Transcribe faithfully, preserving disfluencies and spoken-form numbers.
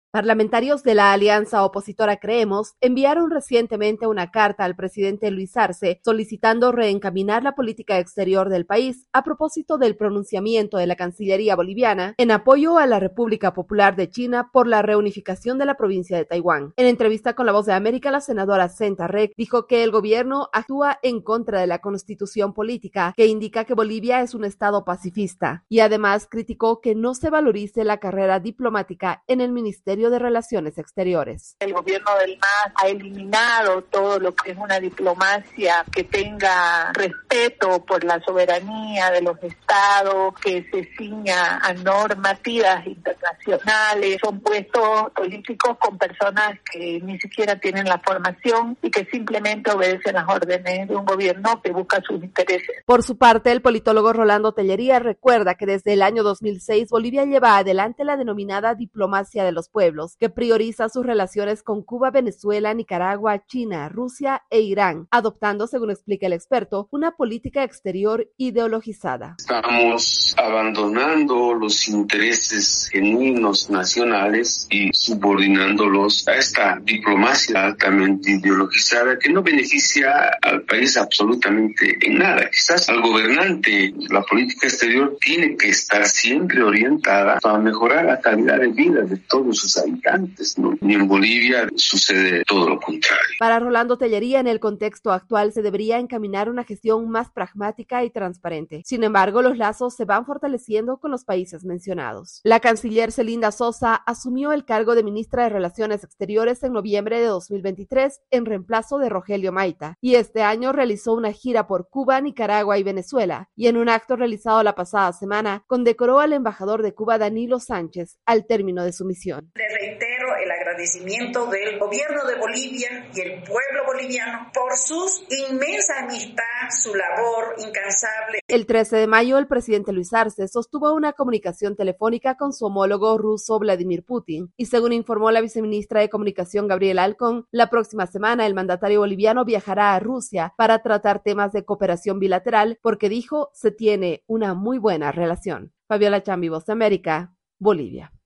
Parlamentarios de la alianza opositora Creemos enviaron recientemente una carta al presidente Luis Arce solicitando reencaminar la política exterior del país a propósito del pronunciamiento de la Cancillería boliviana en apoyo a la República Popular de China por la reunificación de la provincia de Taiwán. En entrevista con La Voz de América, la senadora Senta Rec dijo que el gobierno actúa en contra de la constitución política que indica que Bolivia es un estado pacifista y además criticó que no se valorice la carrera diplomática en el Ministerio de Relaciones Exteriores. El gobierno del M A S ha eliminado todo lo que es una diplomacia que tenga respeto por la soberanía de los estados, que se ciña a normativas internacionales. Son puestos políticos con personas que ni siquiera tienen la formación y que simplemente obedecen las órdenes de un gobierno que busca sus intereses. Por su parte, el politólogo Rolando Tellería recuerda que desde el año dos mil seis Bolivia lleva adelante la denominada diplomacia de los pueblos, que prioriza sus relaciones con Cuba, Venezuela, Nicaragua, China, Rusia e Irán, adoptando, según explica el experto, una política exterior ideologizada. Estamos abandonando los intereses genuinos nacionales y subordinándolos a esta diplomacia altamente ideologizada que no beneficia al país absolutamente en nada. Quizás al gobernante, la política exterior tiene que estar siempre orientada a mejorar la calidad de vida de todos sus habitantes, ¿no? Y en Bolivia sucede todo lo contrario. Para Rolando Tellería, en el contexto actual se debería encaminar una gestión más pragmática y transparente. Sin embargo, los lazos se van fortaleciendo con los países mencionados. La canciller Celinda Sosa asumió el cargo de ministra de Relaciones Exteriores en noviembre de dos mil veintitrés en reemplazo de Rogelio Maita, y este año realizó una gira por Cuba, Nicaragua y Venezuela, y en un acto realizado la pasada semana condecoró al embajador de Cuba, Danilo Sánchez, al término de su misión. Le reitero el agradecimiento del gobierno de Bolivia y el pueblo boliviano por su inmensa amistad, su labor incansable. El trece de mayo, el presidente Luis Arce sostuvo una comunicación telefónica con su homólogo ruso Vladimir Putin, y según informó la viceministra de Comunicación Gabriela Alcón, la próxima semana el mandatario boliviano viajará a Rusia para tratar temas de cooperación bilateral porque, dijo, se tiene una muy buena relación. Fabiola Chambi, Voz de América, Bolivia.